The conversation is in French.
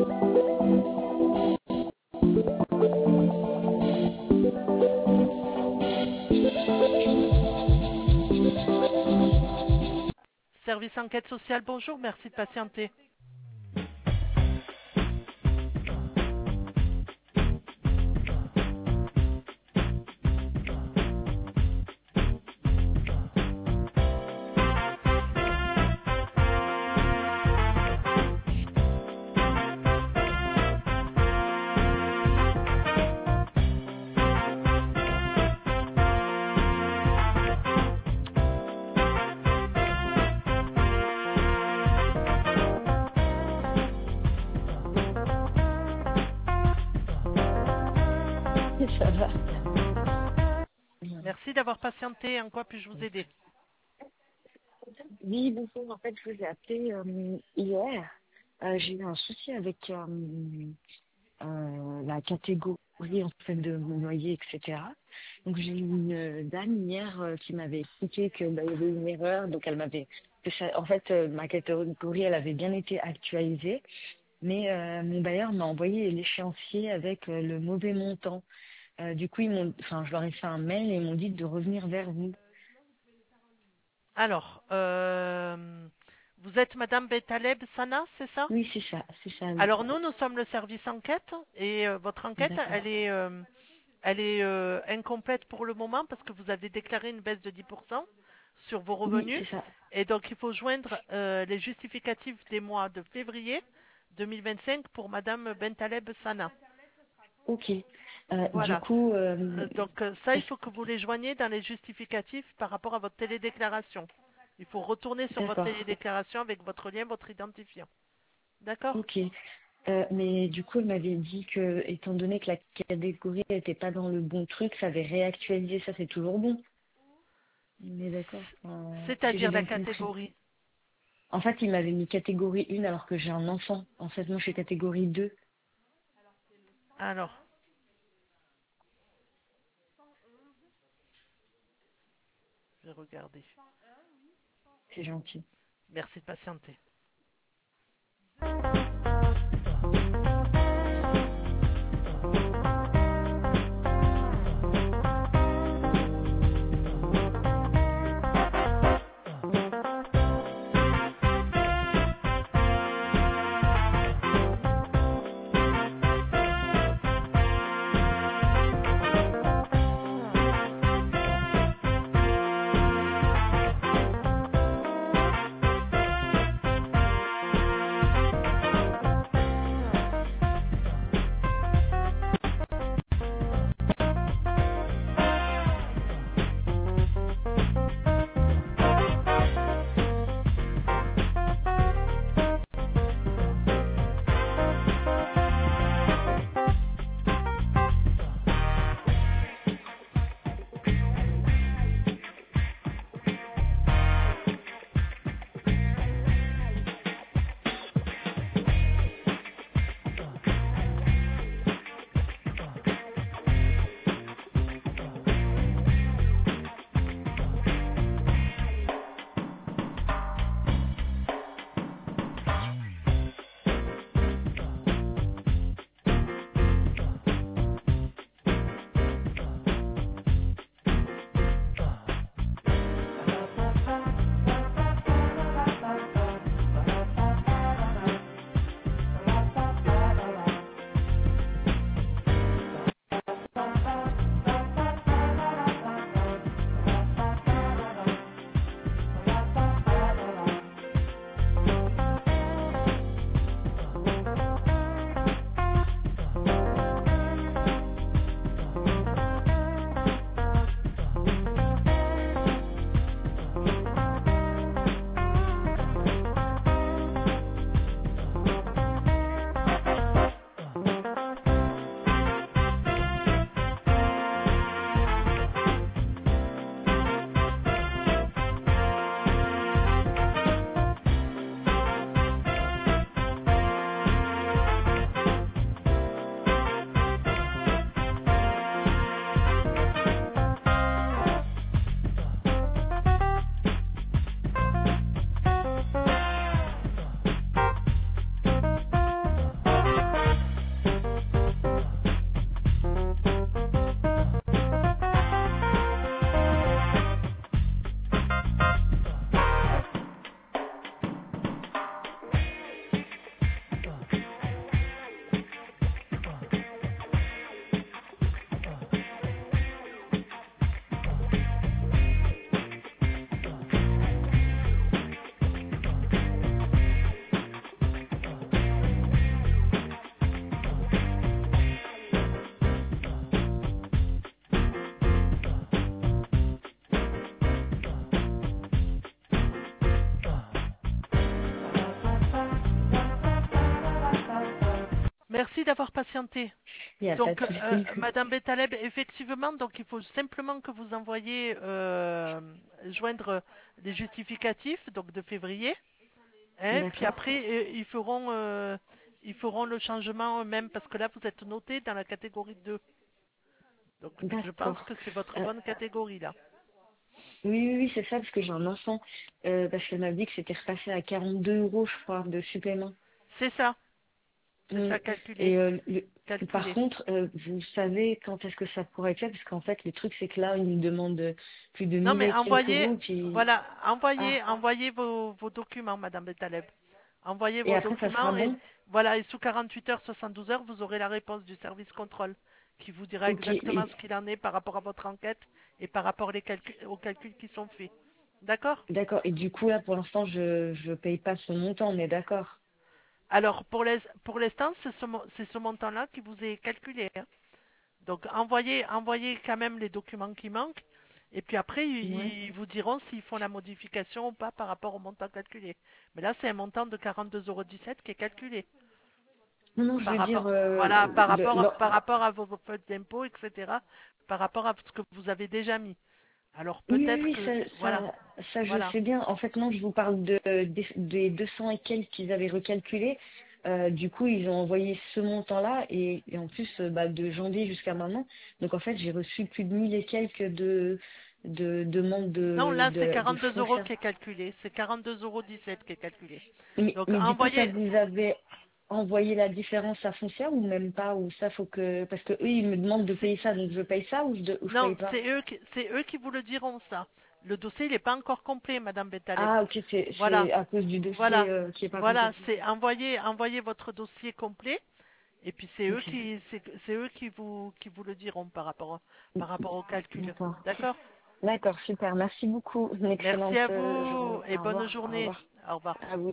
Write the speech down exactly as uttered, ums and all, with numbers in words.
Service enquête sociale, bonjour, merci de patienter. Ça va. Merci d'avoir patienté. En quoi puis-je vous aider? Oui, bonjour. En fait, je vous ai appelé euh, hier. Euh, j'ai eu un souci avec euh, euh, la catégorie en fait de mon loyer, et cetera. Donc j'ai eu une euh, dame hier euh, qui m'avait expliqué que bah, il y avait une erreur. Donc elle m'avait, que ça- en fait, euh, ma catégorie, elle avait bien été actualisée, mais euh, mon bailleur m'a envoyé l'échéancier avec euh, le mauvais montant. Euh, du coup, ils m'ont, enfin, je leur ai fait un mail et ils m'ont dit de revenir vers vous. Alors, euh, vous êtes Madame Betaleb Sana, c'est ça? Oui, c'est ça, c'est ça, oui. Alors nous, nous sommes le service enquête et euh, votre enquête, D'accord. elle est, euh, elle est euh, incomplète pour le moment parce que vous avez déclaré une baisse de dix pour cent sur vos Oui, revenus c'est ça. et donc il faut joindre euh, les justificatifs des mois de février deux mille vingt-cinq pour Madame Bentaleb Sana. Ok. Euh, du Voilà. coup, euh, Euh, Donc euh, ça, il faut est-ce- que vous les joigniez dans les justificatifs par rapport à votre télédéclaration. Il faut retourner sur votre d'accord. télédéclaration avec votre lien, votre identifiant. D'accord? Ok. Euh, mais du coup, elle m'avait dit que, étant donné que la catégorie n'était pas dans le bon truc, ça avait réactualisé. Ça, c'est toujours bon. On est d'accord. Euh, si j'ai C'est-à-dire la bien compris. catégorie. En fait, il m'avait mis catégorie un alors que j'ai un enfant. En fait, moi, je suis catégorie deux. Alors, je vais regarder. C'est gentil. Merci de patienter. Merci d'avoir patienté. Il n'y a pas de Donc, euh, souci. Madame Betaleb, effectivement, donc il faut simplement que vous envoyiez euh, joindre les justificatifs donc de février. Hein, puis D'accord. après, euh, ils feront, euh, ils feront le changement eux-mêmes parce que là, vous êtes noté dans la catégorie deux. Donc, je pense D'accord. que c'est votre Euh, bonne catégorie là. oui, oui, oui, c'est ça, parce que j'ai un enfant. Euh, parce qu'elle m'a dit que c'était repassé à quarante-deux euros, je crois, de supplément. C'est ça, c'est Mm. ça calculé, Et euh, le- par calculé. contre, euh, vous savez quand est-ce que ça pourrait être fait? Parce qu'en fait, le truc, c'est que là, ils nous demandent plus de Non, mille mais et quelques envoyez, euros. Puis... voilà, Ah, envoyez, envoyez vos, vos documents, Madame Betaleb. Envoyez et vos après, ça sera documents et bon? voilà, et sous quarante-huit heures, soixante-douze heures, vous aurez la réponse du service contrôle qui vous dira Ok, exactement et- ce qu'il en est par rapport à votre enquête et par rapport les calculs- aux calculs qui sont faits. D'accord? d'accord. Et du coup, là, pour l'instant, je je paye pas ce montant, on est d'accord? Alors, pour les, pour l'instant, c'est ce, mo- c'est ce montant-là qui vous est calculé, hein. Donc, envoyez, envoyez quand même les documents qui manquent. Et puis après, Ouais. ils, ils vous diront s'ils font la modification ou pas par rapport au montant calculé. Mais là, c'est un montant de quarante-deux euros dix-sept qui est calculé. Non, non, je Par veux dire, rapport, euh, voilà, par le, rapport, le- par rapport à vos, vos feuilles d'impôt, et cetera. Par rapport à ce que vous avez déjà mis. Alors oui, oui, peut-être oui, que, ça, voilà, ça, ça, je voilà. sais bien. En fait, non, je vous parle de, des, des deux cents et quelques qu'ils avaient recalculé. Euh, du coup, ils ont envoyé ce montant-là et, et en plus, euh, bah, de janvier jusqu'à maintenant. Donc, en fait, j'ai reçu plus de mille et quelques de, de demandes Non, de, là, c'est de, de quarante-deux euros foncières. qui est calculé. C'est quarante-deux euros dix-sept qui est calculé. Mais, Donc mais du coup, ça, envoyez, vous avez envoyé la différence à foncière ou même pas? Ou ça, faut que... Parce que eux, ils me demandent de c'est- payer ça, donc je paye ça ou je, ou je non, paye pas? c'est eux, qui, c'est eux qui vous le diront ça. Le dossier, il n'est pas encore complet, Madame Betaleb. Ah, ok, c'est Voilà, c'est à cause du dossier voilà, euh, qui est pas voilà. complet. C'est envoyer, envoyer votre dossier complet. Et puis c'est eux Ok, qui, c'est c'est eux qui vous, qui vous le diront par rapport, par rapport au calcul. d'accord. D'accord? D'accord, super. Merci beaucoup. Une Merci excellente à euh, journée. vous et Au bonne revoir. Au journée. revoir. Au revoir. À vous.